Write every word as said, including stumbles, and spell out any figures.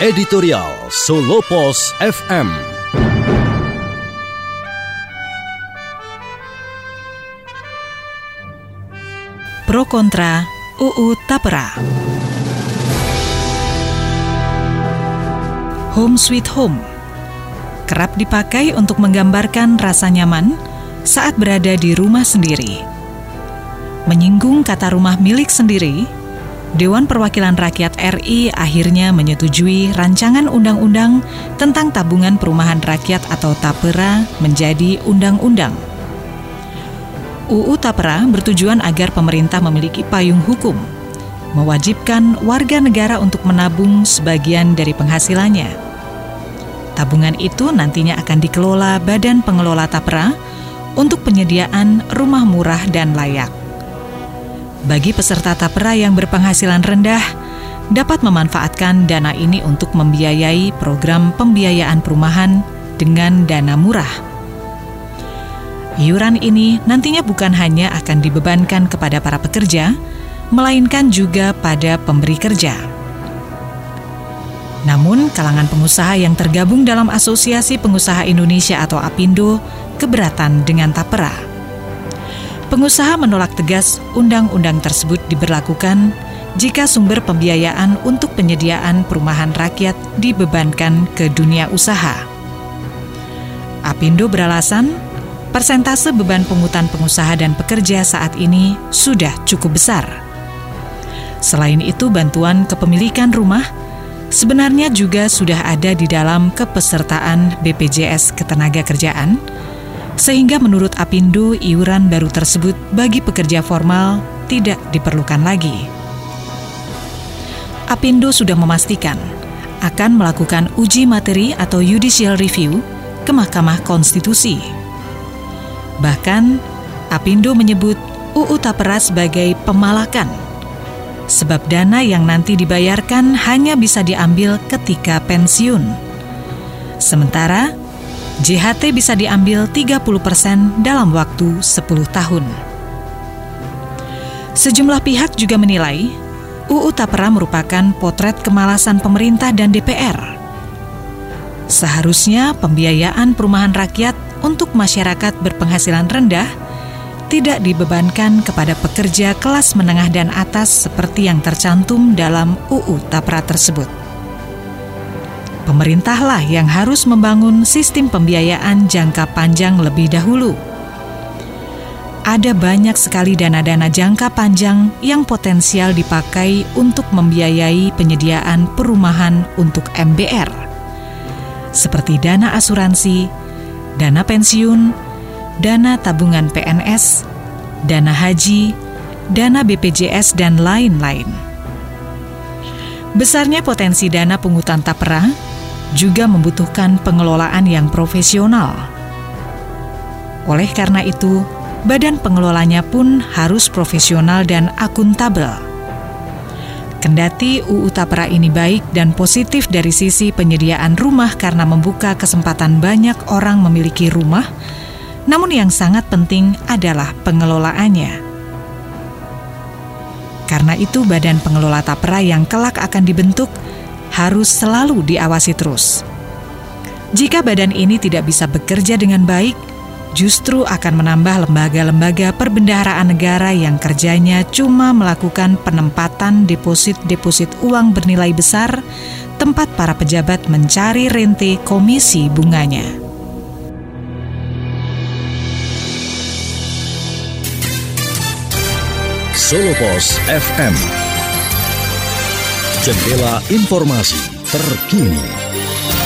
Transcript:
Editorial Solo Pos F M. Pro kontra U U Tapera. Home Sweet Home kerap dipakai untuk menggambarkan rasa nyaman saat berada di rumah sendiri. Menyinggung kata rumah milik sendiri, Dewan Perwakilan Rakyat R I akhirnya menyetujui rancangan undang-undang tentang Tabungan Perumahan Rakyat atau Tapera menjadi undang-undang. U U Tapera bertujuan agar pemerintah memiliki payung hukum, mewajibkan warga negara untuk menabung sebagian dari penghasilannya. Tabungan itu nantinya akan dikelola Badan Pengelola Tapera untuk penyediaan rumah murah dan layak. Bagi peserta Tapera yang berpenghasilan rendah, dapat memanfaatkan dana ini untuk membiayai program pembiayaan perumahan dengan dana murah. Iuran ini nantinya bukan hanya akan dibebankan kepada para pekerja, melainkan juga pada pemberi kerja. Namun, kalangan pengusaha yang tergabung dalam Asosiasi Pengusaha Indonesia atau APindo keberatan dengan Tapera. Pengusaha menolak tegas undang-undang tersebut diberlakukan jika sumber pembiayaan untuk penyediaan perumahan rakyat dibebankan ke dunia usaha. APindo beralasan, persentase beban pungutan pengusaha dan pekerja saat ini sudah cukup besar. Selain itu, bantuan kepemilikan rumah sebenarnya juga sudah ada di dalam kepesertaan B P J S Ketenagakerjaan, sehingga menurut APindo iuran baru tersebut bagi pekerja formal tidak diperlukan lagi. APindo sudah memastikan akan melakukan uji materi atau judicial review ke Mahkamah Konstitusi. Bahkan, APindo menyebut U U Tapera sebagai pemalakan, sebab dana yang nanti dibayarkan hanya bisa diambil ketika pensiun. Sementara, J H T bisa diambil tiga puluh persen dalam waktu sepuluh tahun. Sejumlah pihak juga menilai U U Tapera merupakan potret kemalasan pemerintah dan D P R. Seharusnya pembiayaan perumahan rakyat untuk masyarakat berpenghasilan rendah tidak dibebankan kepada pekerja kelas menengah dan atas seperti yang tercantum dalam U U Tapera tersebut. Pemerintahlah yang harus membangun sistem pembiayaan jangka panjang lebih dahulu. Ada banyak sekali dana-dana jangka panjang yang potensial dipakai untuk membiayai penyediaan perumahan untuk M B R, seperti dana asuransi, dana pensiun, dana tabungan P N S, dana haji, dana B P J S, dan lain-lain. Besarnya potensi dana pungutan Tapera juga membutuhkan pengelolaan yang profesional. Oleh karena itu, badan pengelolanya pun harus profesional dan akuntabel. Kendati U U Tapera ini baik dan positif dari sisi penyediaan rumah karena membuka kesempatan banyak orang memiliki rumah, namun yang sangat penting adalah pengelolaannya. Karena itu, badan pengelola Tapera yang kelak akan dibentuk harus selalu diawasi terus. Jika badan ini tidak bisa bekerja dengan baik, justru akan menambah lembaga-lembaga perbendaharaan negara yang kerjanya cuma melakukan penempatan deposit-deposit uang bernilai besar, tempat para pejabat mencari rente komisi bunganya. Solo Pos F M, jendela informasi terkini.